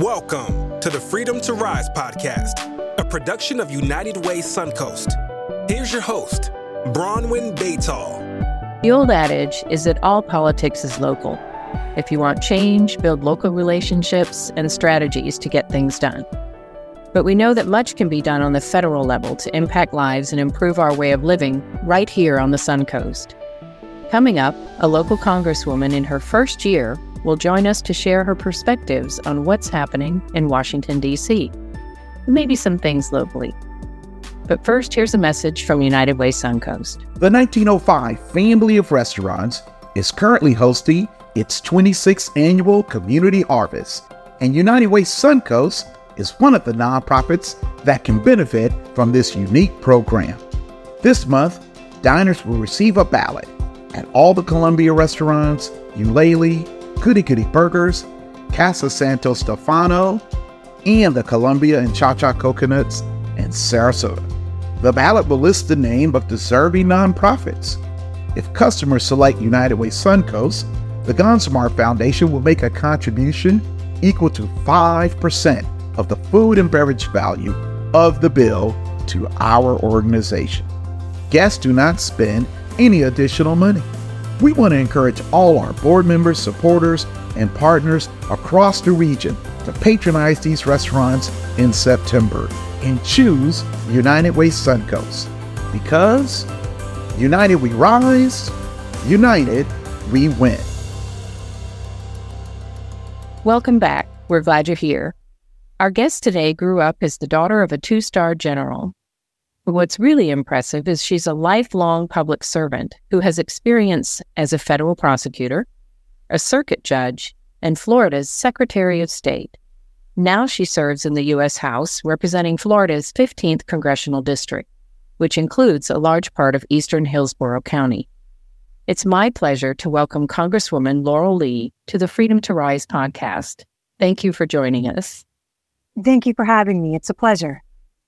Welcome to the Freedom to Rise podcast, a production of United Way Suncoast. Here's your host, Bronwyn Baytall. The old adage is that all politics is local. If you want change, build local relationships and strategies to get things done. But we know that much can be done on the federal level to impact lives and improve our way of living right here on the Suncoast. Coming up, a local congresswoman in her first year will join us to share her perspectives on what's happening in Washington, D.C., and maybe some things locally. But first, here's a message from United Way Suncoast. The 1905 family of restaurants is currently hosting its 26th annual community harvest, and United Way Suncoast is one of the nonprofits that can benefit from this unique program. This month, diners will receive a ballot at all the Columbia restaurants, Eulalie, Goody Goody Burgers, Casa Santo Stefano, and the Columbia and Cha-Cha Coconuts in Sarasota. The ballot will list the name of deserving nonprofits. If customers select United Way Suncoast, the GunSmart Foundation will make a contribution equal to 5% of the food and beverage value of the bill to our organization. Guests do not spend any additional money. We want to encourage all our board members, supporters, and partners across the region to patronize these restaurants in September and choose United Way Suncoast. Because united we rise, united we win. Welcome back. We're glad you're here. Our guest today grew up as the daughter of a two-star general. What's really impressive is she's a lifelong public servant who has experience as a federal prosecutor, a circuit judge, and Florida's Secretary of State. Now she serves in the U.S. House representing Florida's 15th Congressional District, which includes a large part of eastern Hillsborough County. It's my pleasure to welcome Congresswoman Laurel Lee to the Freedom to Rise podcast. Thank you for joining us. Thank you for having me. It's a pleasure.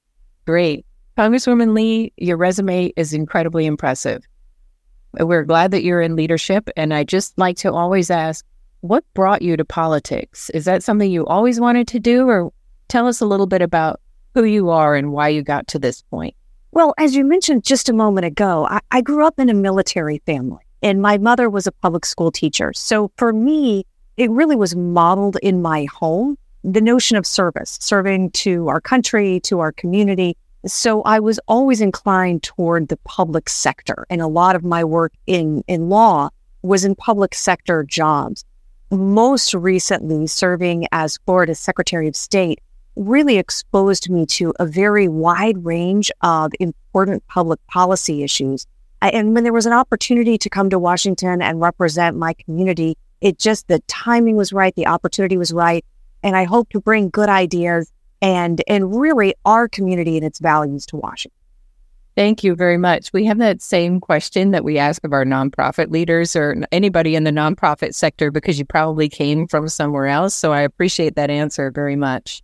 Great. Congresswoman Lee, your resume is incredibly impressive. We're glad that you're in leadership, and I just like to always ask, what brought you to politics? Is that something you always wanted to do, or tell us a little bit about who you are and why you got to this point? Well, as you mentioned just a moment ago, I grew up in a military family, and my mother was a public school teacher. So for me, it really was modeled in my home, the notion of service, serving to our country, to our community. So I was always inclined toward the public sector, and a lot of my work in law was in public sector jobs. Most recently, serving as Florida's Secretary of State really exposed me to a very wide range of important public policy issues. And when there was an opportunity to come to Washington and represent my community, the timing was right, the opportunity was right, and I hope to bring good ideas and really our community and its values to Washington. Thank you very much. We have that same question that we ask of our nonprofit leaders or anybody in the nonprofit sector because you probably came from somewhere else. So I appreciate that answer very much.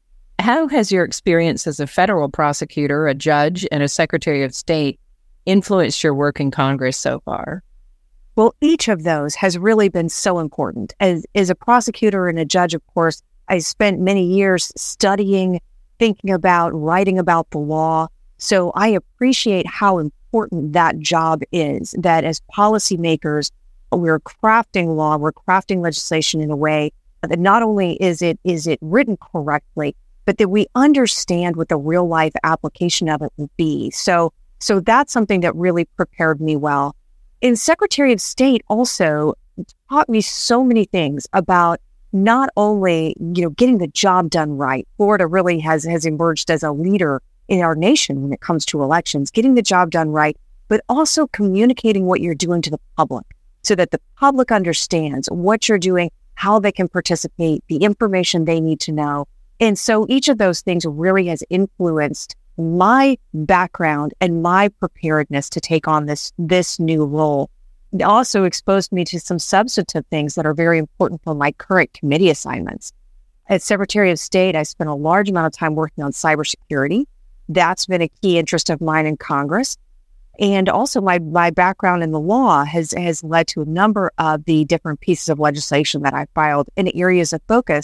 How has your experience as a federal prosecutor, a judge, and a Secretary of State influenced your work in Congress so far? Well, each of those has really been so important. As a prosecutor and a judge, of course, I spent many years studying, thinking about, writing about the law. So I appreciate how important that job is, that as policymakers, we're crafting law, we're crafting legislation in a way that not only is it written correctly, but that we understand what the real life application of it will be. So that's something that really prepared me well. And Secretary of State also taught me so many things about not only, getting the job done right. Florida really has emerged as a leader in our nation when it comes to elections, getting the job done right, but also communicating what you're doing to the public so that the public understands what you're doing, how they can participate, the information they need to know. And so each of those things really has influenced my background and my preparedness to take on this new role. It also exposed me to some substantive things that are very important for my current committee assignments. As Secretary of State, I spent a large amount of time working on cybersecurity. That's been a key interest of mine in Congress. And also my background in the law has led to a number of the different pieces of legislation that I filed in areas of focus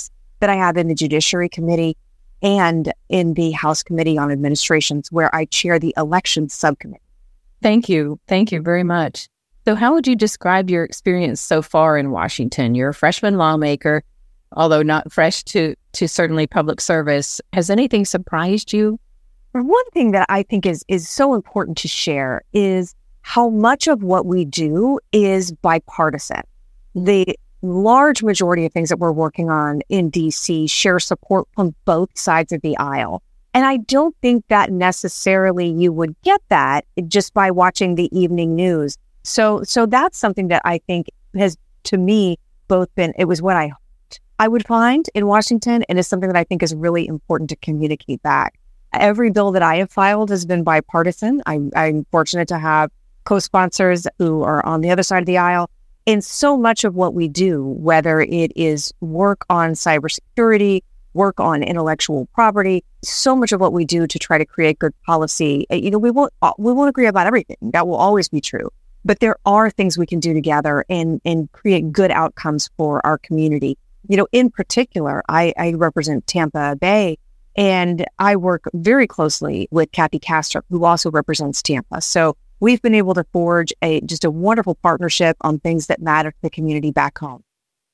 that I have in the Judiciary Committee and in the House Committee on Administrations, where I chair the Elections Subcommittee. Thank you. Thank you very much. So how would you describe your experience so far in Washington? You're a freshman lawmaker, although not fresh to certainly public service. Has anything surprised you? One thing that I think is so important to share is how much of what we do is bipartisan. The large majority of things that we're working on in DC share support from both sides of the aisle. And I don't think that necessarily you would get that just by watching the evening news. So that's something that I think has, to me, both been, it was what I hoped I would find in Washington, and it's something that I think is really important to communicate back. Every bill that I have filed has been bipartisan. I'm fortunate to have co-sponsors who are on the other side of the aisle. And so much of what we do, whether it is work on cybersecurity, work on intellectual property, so much of what we do to try to create good policy, we won't agree about everything. That will always be true. But there are things we can do together and create good outcomes for our community. In particular, I represent Tampa Bay, and I work very closely with Kathy Castro, who also represents Tampa. So we've been able to forge just a wonderful partnership on things that matter to the community back home.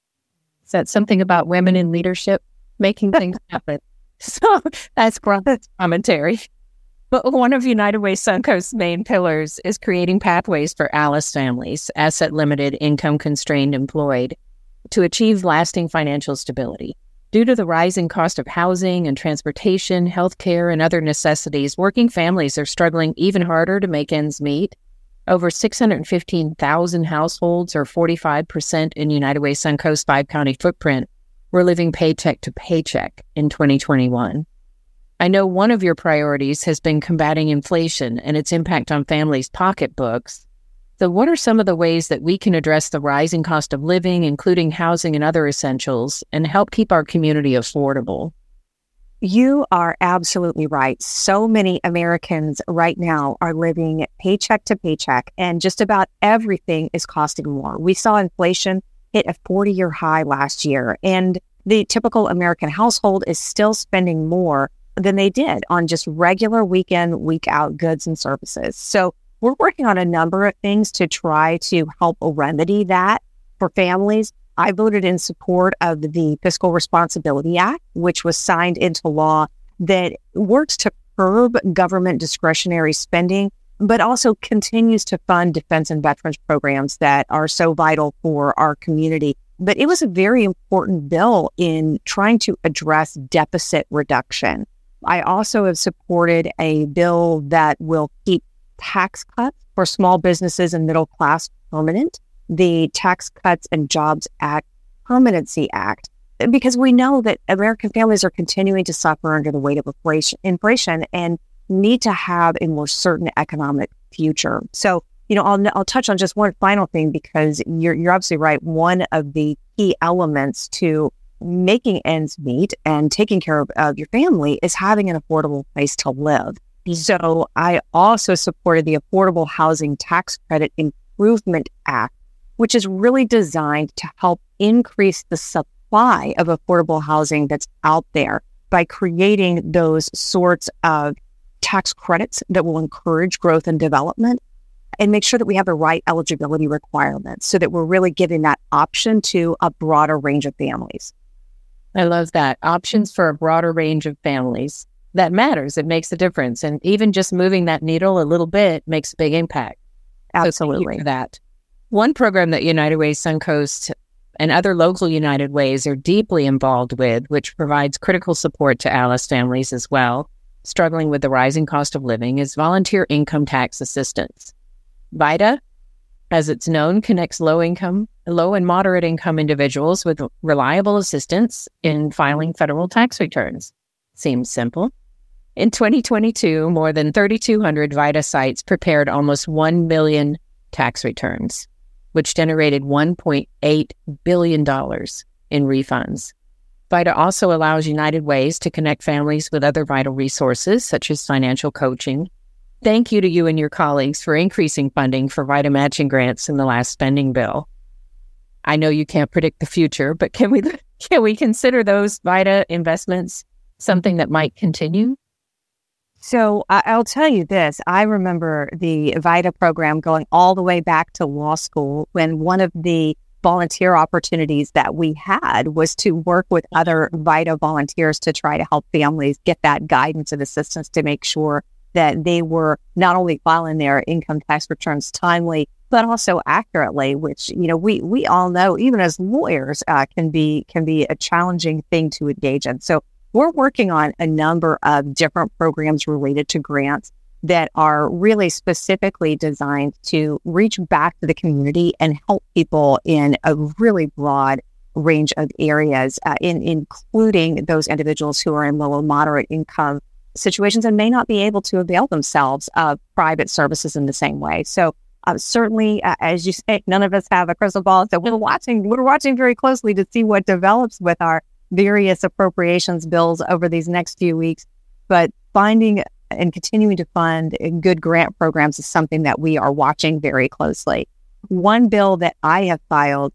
Is that something about women in leadership making things happen? So that's commentary. But one of United Way Suncoast's main pillars is creating pathways for ALICE families, asset-limited, income-constrained employed, to achieve lasting financial stability. Due to the rising cost of housing and transportation, healthcare, and other necessities, working families are struggling even harder to make ends meet. Over 615,000 households, or 45% in United Way Suncoast's 5-county footprint, were living paycheck to paycheck in 2021. I know one of your priorities has been combating inflation and its impact on families' pocketbooks. So what are some of the ways that we can address the rising cost of living, including housing and other essentials, and help keep our community affordable? You are absolutely right. So many Americans right now are living paycheck to paycheck, and just about everything is costing more. We saw inflation hit a 40-year high last year, and the typical American household is still spending more than they did on just regular week in, week out goods and services. So we're working on a number of things to try to help remedy that for families. I voted in support of the Fiscal Responsibility Act, which was signed into law, that works to curb government discretionary spending, but also continues to fund defense and veterans programs that are so vital for our community. But it was a very important bill in trying to address deficit reduction. I also have supported a bill that will keep tax cuts for small businesses and middle class permanent, the Tax Cuts and Jobs Act Permanency Act, because we know that American families are continuing to suffer under the weight of inflation and need to have a more certain economic future. So, I'll touch on just one final thing, because you're absolutely right. One of the key elements to making ends meet and taking care of your family is having an affordable place to live. So I also supported the Affordable Housing Tax Credit Improvement Act, which is really designed to help increase the supply of affordable housing that's out there by creating those sorts of tax credits that will encourage growth and development, and make sure that we have the right eligibility requirements so that we're really giving that option to a broader range of families. I love that. Options for a broader range of families. That matters. It makes a difference. And even just moving that needle a little bit makes a big impact. Absolutely. So thank you for that. One program that United Way Suncoast and other local United Ways are deeply involved with, which provides critical support to ALICE families as well, struggling with the rising cost of living, is volunteer income tax assistance. VITA, as it's known, connects low and moderate income individuals with reliable assistance in filing federal tax returns. Seems simple. In 2022, more than 3,200 VITA sites prepared almost 1 million tax returns, which generated $1.8 billion in refunds. VITA also allows United Ways to connect families with other vital resources, such as financial coaching. Thank you to you and your colleagues for increasing funding for VITA matching grants in the last spending bill. I know you can't predict the future, but can we Can we consider those VITA investments something that might continue? So I'll tell you this. I remember the VITA program going all the way back to law school, when one of the volunteer opportunities that we had was to work with other VITA volunteers to try to help families get that guidance and assistance to make sure that they were not only filing their income tax returns timely, but also accurately, which, we all know, even as lawyers, can be a challenging thing to engage in. So we're working on a number of different programs related to grants that are really specifically designed to reach back to the community and help people in a really broad range of areas, including those individuals who are in low or moderate income situations and may not be able to avail themselves of private services in the same way. So certainly, as you say, none of us have a crystal ball, so we're watching very closely to see what develops with our various appropriations bills over these next few weeks. But finding and continuing to fund good grant programs is something that we are watching very closely. One bill that I have filed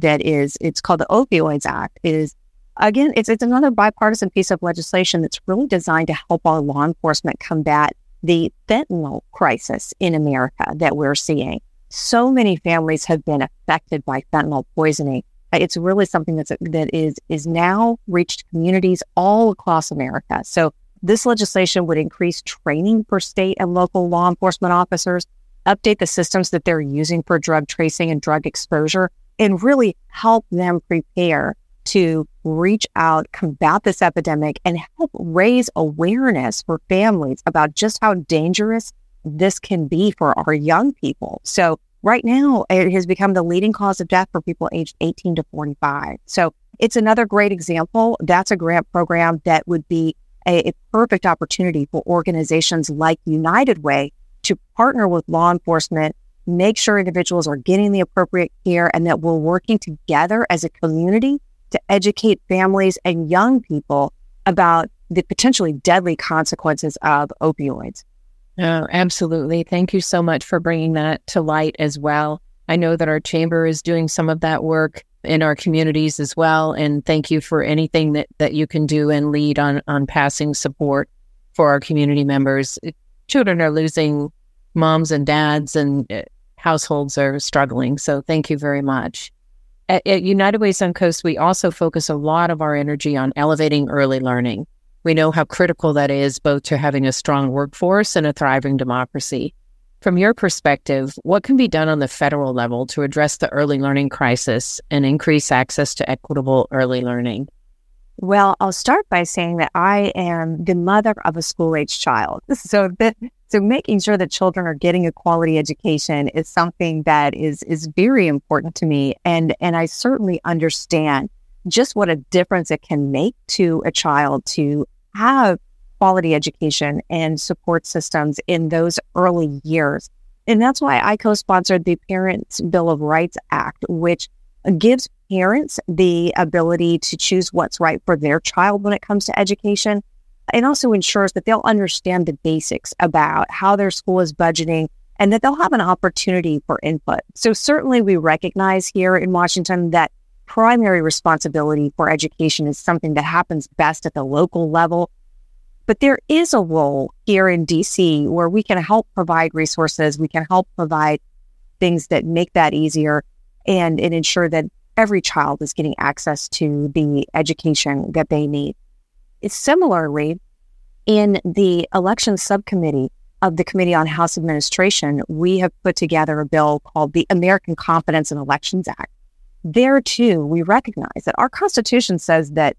it's called the Opioids Act, is, again, it's another bipartisan piece of legislation that's really designed to help our law enforcement combat the fentanyl crisis in America that we're seeing. So many families have been affected by fentanyl poisoning. It's really something that is now reached communities all across America. So this legislation would increase training for state and local law enforcement officers, update the systems that they're using for drug tracing and drug exposure, and really help them prepare to reach out, combat this epidemic, and help raise awareness for families about just how dangerous this can be for our young people. So right now, it has become the leading cause of death for people aged 18 to 45. So it's another great example. That's a grant program that would be a perfect opportunity for organizations like United Way to partner with law enforcement, make sure individuals are getting the appropriate care, and that we're working together as a community to educate families and young people about the potentially deadly consequences of opioids. Oh, absolutely. Thank you so much for bringing that to light as well. I know that our chamber is doing some of that work in our communities as well. And thank you for anything that you can do and lead on passing support for our community members. Children are losing moms and dads, and households are struggling. So thank you very much. At United Way Suncoast, we also focus a lot of our energy on elevating early learning. We know how critical that is, both to having a strong workforce and a thriving democracy. From your perspective, what can be done on the federal level to address the early learning crisis and increase access to equitable early learning? Well, I'll start by saying that I am the mother of a school-age child. So making sure that children are getting a quality education is something that is very important to me. And I certainly understand just what a difference it can make to a child to have quality education and support systems in those early years. And that's why I co-sponsored the Parents' Bill of Rights Act, which gives parents the ability to choose what's right for their child when it comes to education. It also ensures that they'll understand the basics about how their school is budgeting and that they'll have an opportunity for input. So certainly we recognize here in Washington that primary responsibility for education is something that happens best at the local level. But there is a role here in DC where we can help provide resources, we can help provide things that make that easier and ensure that every child is getting access to the education that they need. It's similarly, in the election subcommittee of the Committee on House Administration, we have put together a bill called the American Confidence in Elections Act. There, too, we recognize that our Constitution says that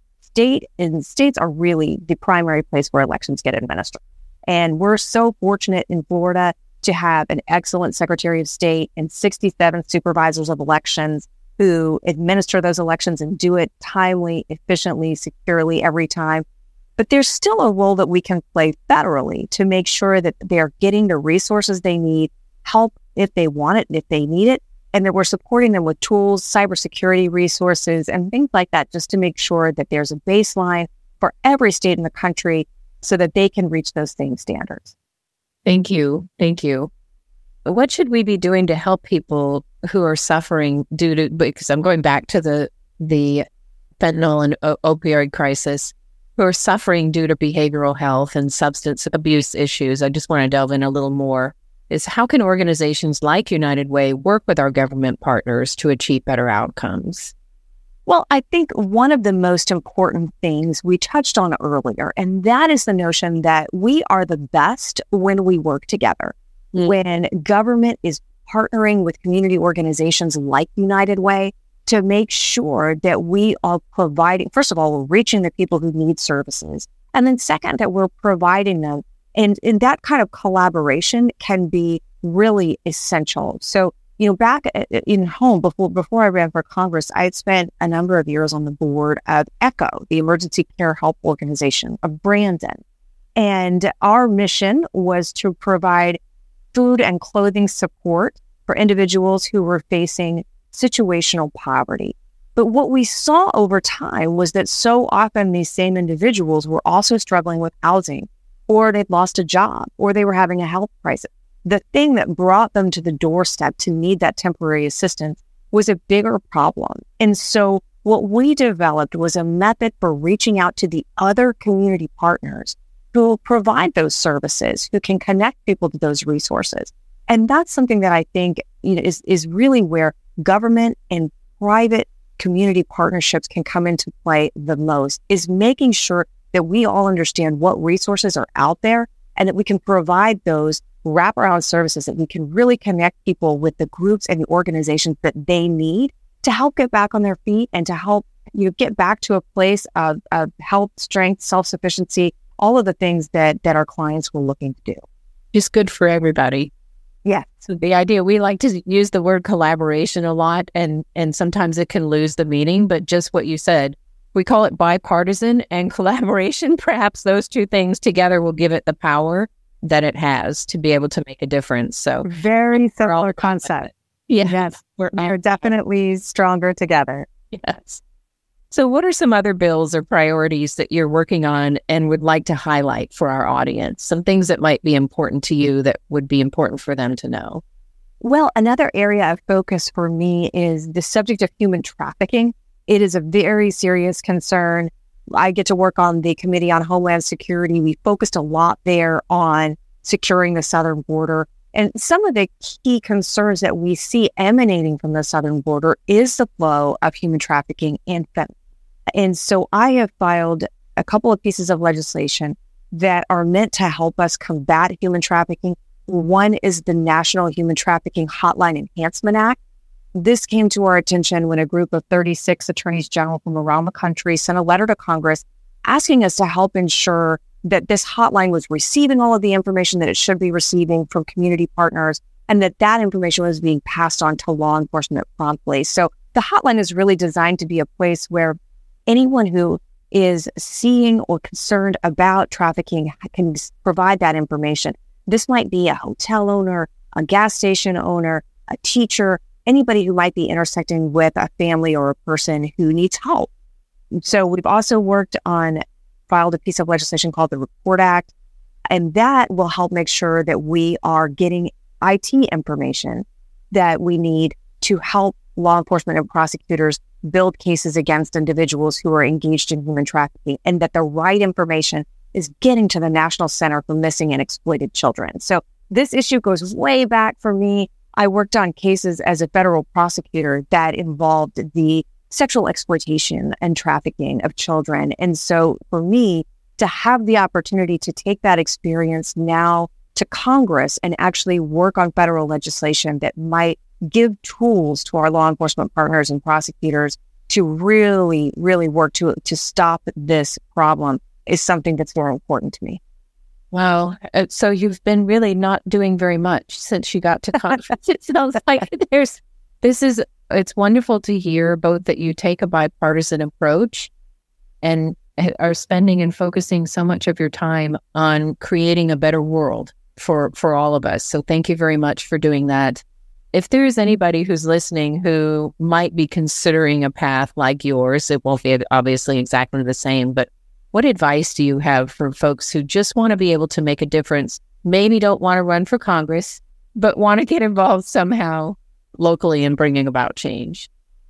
states are really the primary place where elections get administered. And we're so fortunate in Florida to have an excellent Secretary of State and 67 supervisors of elections who administer those elections and do it timely, efficiently, securely every time. But there's still a role that we can play federally to make sure that they're getting the resources they need, help if they want it, if they need it, and that we're supporting them with tools, cybersecurity resources, and things like that, just to make sure that there's a baseline for every state in the country so that they can reach those same standards. Thank you. Thank you. What should we be doing to help people who are suffering because I'm going back to the fentanyl and opioid crisis, who are suffering due to behavioral health and substance abuse issues. I just want to delve in a little more, is how can organizations like United Way work with our government partners to achieve better outcomes? Well, I think one of the most important things we touched on earlier, and that is the notion that we are the best when we work together. When government is partnering with community organizations like United Way to make sure that we are providing, first of all, we're reaching the people who need services. And then second, that we're providing them. And that kind of collaboration can be really essential. So, back in home, before I ran for Congress, I had spent a number of years on the board of ECHO, the Emergency Care Help Organization of Brandon. And our mission was to provide food and clothing support for individuals who were facing situational poverty. But what we saw over time was that so often these same individuals were also struggling with housing, or they'd lost a job, or they were having a health crisis. The thing that brought them to the doorstep to need that temporary assistance was a bigger problem. And so what we developed was a method for reaching out to the other community partners who will provide those services, who can connect people to those resources. And that's something that I think is really where government and private community partnerships can come into play the most, is making sure that we all understand what resources are out there and that we can provide those wraparound services, that we can really connect people with the groups and the organizations that they need to help get back on their feet and to help get back to a place of health, strength, self-sufficiency, all of the things that our clients were looking to do. Just good for everybody. Yeah. So the idea, we like to use the word collaboration a lot, and sometimes it can lose the meaning, but just what you said, we call it bipartisan and collaboration. Perhaps those two things together will give it the power that it has to be able to make a difference. So very similar concept. Yes. We're definitely stronger together. Yes. So what are some other bills or priorities that you're working on and would like to highlight for our audience? Some things that might be important to you that would be important for them to know. Well, another area of focus for me is the subject of human trafficking. It is a very serious concern. I get to work on the Committee on Homeland Security. We focused a lot there on securing the southern border. And some of the key concerns that we see emanating from the southern border is the flow of human trafficking and fentanyl. And so I have filed a couple of pieces of legislation that are meant to help us combat human trafficking. One is the National Human Trafficking Hotline Enhancement Act. This came to our attention when a group of 36 attorneys general from around the country sent a letter to Congress asking us to help ensure that this hotline was receiving all of the information that it should be receiving from community partners, and that information was being passed on to law enforcement promptly. So the hotline is really designed to be a place where anyone who is seeing or concerned about trafficking can provide that information. This might be a hotel owner, a gas station owner, a teacher, anybody who might be intersecting with a family or a person who needs help. So we've also filed a piece of legislation called the Report Act, and that will help make sure that we are getting IT information that we need to help law enforcement and prosecutors build cases against individuals who are engaged in human trafficking, and that the right information is getting to the National Center for Missing and Exploited Children. So this issue goes way back for me. I worked on cases as a federal prosecutor that involved the sexual exploitation and trafficking of children. And so for me to have the opportunity to take that experience now to Congress and actually work on federal legislation that might give tools to our law enforcement partners and prosecutors to really, really work to stop this problem is something that's more important to me. Wow. So you've been really not doing very much since you got to Congress. It sounds like it's wonderful to hear both that you take a bipartisan approach and are spending and focusing so much of your time on creating a better world for all of us. So thank you very much for doing that. If there is anybody who's listening who might be considering a path like yours, it won't be obviously exactly the same, but what advice do you have for folks who just want to be able to make a difference, maybe don't want to run for Congress, but want to get involved somehow locally in bringing about change?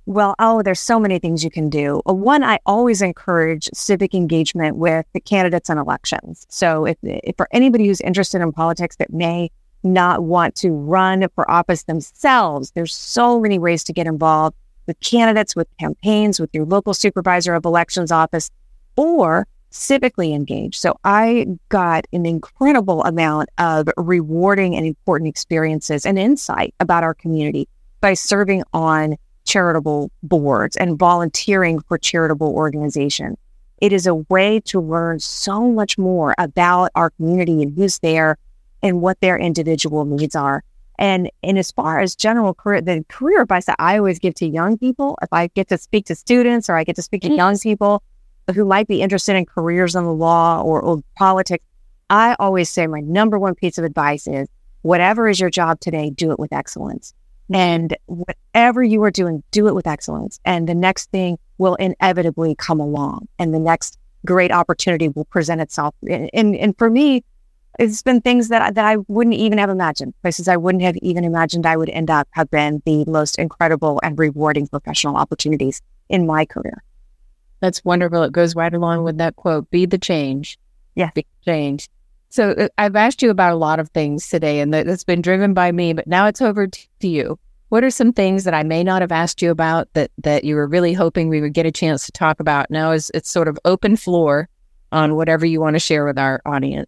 There's so many things you can do. One, I always encourage civic engagement with the candidates and elections. So if for anybody who's interested in politics that may not want to run for office themselves, there's so many ways to get involved with candidates, with campaigns, with your local supervisor of elections office, or civically engaged. So I got an incredible amount of rewarding and important experiences and insight about our community by serving on charitable boards and volunteering for charitable organizations. It is a way to learn so much more about our community and who's there and what their individual needs are. And as far as general career, the career advice that I always give to young people, if I get to speak to students or I get to speak to young people who might be interested in careers in the law or politics, I always say my number one piece of advice is whatever is your job today, do it with excellence. And whatever you are doing, do it with excellence. And the next thing will inevitably come along and the next great opportunity will present itself. And for me, it's been things that I wouldn't even have imagined. Places I wouldn't have even imagined I would end up have been the most incredible and rewarding professional opportunities in my career. That's wonderful. It goes right along with that quote, be the change. Yeah. Be the change. So I've asked you about a lot of things today, and that's been driven by me, but now it's over to you. What are some things that I may not have asked you about that you were really hoping we would get a chance to talk about? Now it's sort of open floor on whatever you want to share with our audience.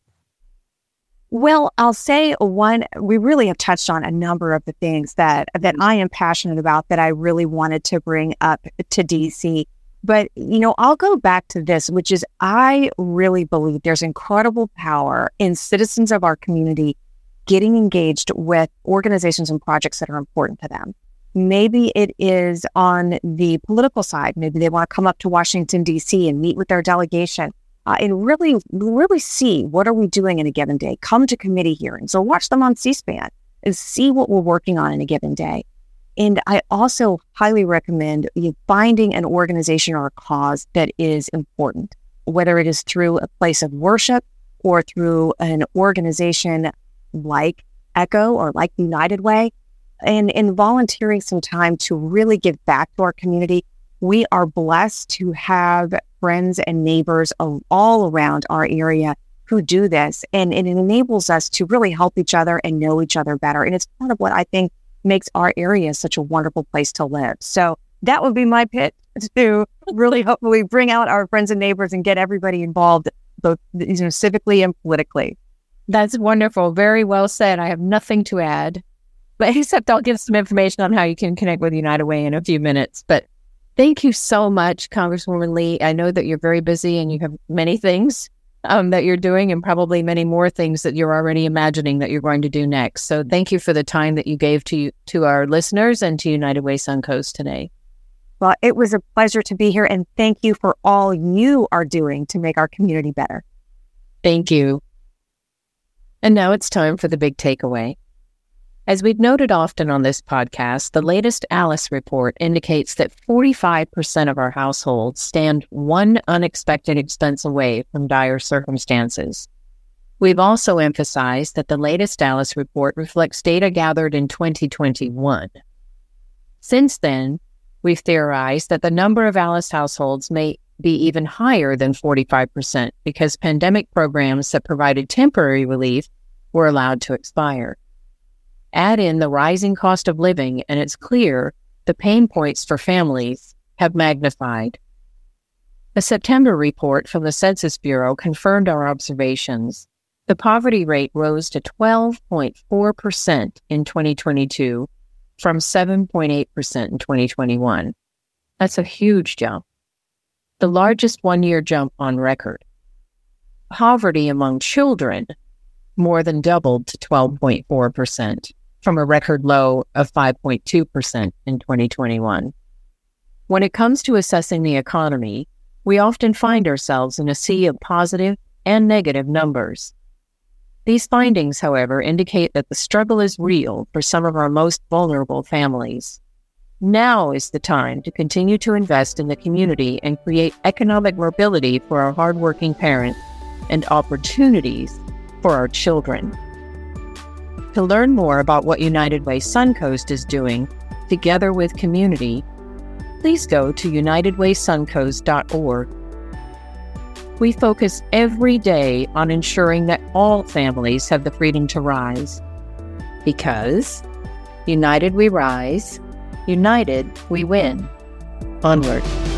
Well, I'll say one, we really have touched on a number of the things that I am passionate about that I really wanted to bring up to DC. But, I'll go back to this, which is I really believe there's incredible power in citizens of our community getting engaged with organizations and projects that are important to them. Maybe it is on the political side. Maybe they want to come up to Washington, D.C. and meet with their delegation and really see what are we doing in a given day. Come to committee hearings or watch them on C-SPAN and see what we're working on in a given day. And I also highly recommend you finding an organization or a cause that is important, whether it is through a place of worship or through an organization like ECHO or like United Way, and in volunteering some time to really give back to our community. We are blessed to have friends and neighbors all around our area who do this, and it enables us to really help each other and know each other better. And it's part of what I think makes our area such a wonderful place to live. So that would be my pitch, to really hopefully bring out our friends and neighbors and get everybody involved, both civically and politically. That's wonderful. Very well said. I have nothing to add, but except I'll give some information on how you can connect with United Way in a few minutes. But thank you so much, Congresswoman Lee. I know that you're very busy and you have many things that you're doing and probably many more things that you're already imagining that you're going to do next. So thank you for the time that you gave to our listeners and to United Way Suncoast today. Well, it was a pleasure to be here, and thank you for all you are doing to make our community better. Thank you. And now it's time for the big takeaway. As we've noted often on this podcast, the latest ALICE report indicates that 45% of our households stand one unexpected expense away from dire circumstances. We've also emphasized that the latest ALICE report reflects data gathered in 2021. Since then, we've theorized that the number of ALICE households may be even higher than 45% because pandemic programs that provided temporary relief were allowed to expire. Add in the rising cost of living, and it's clear the pain points for families have magnified. A September report from the Census Bureau confirmed our observations. The poverty rate rose to 12.4% in 2022 from 7.8% in 2021. That's a huge jump, the largest one-year jump on record. Poverty among children more than doubled to 12.4%. from a record low of 5.2% in 2021. When it comes to assessing the economy, we often find ourselves in a sea of positive and negative numbers. These findings, however, indicate that the struggle is real for some of our most vulnerable families. Now is the time to continue to invest in the community and create economic mobility for our hardworking parents and opportunities for our children. To learn more about what United Way Suncoast is doing together with community, please go to unitedwaysuncoast.org. We focus every day on ensuring that all families have the freedom to rise. Because united we rise, united we win. Onward.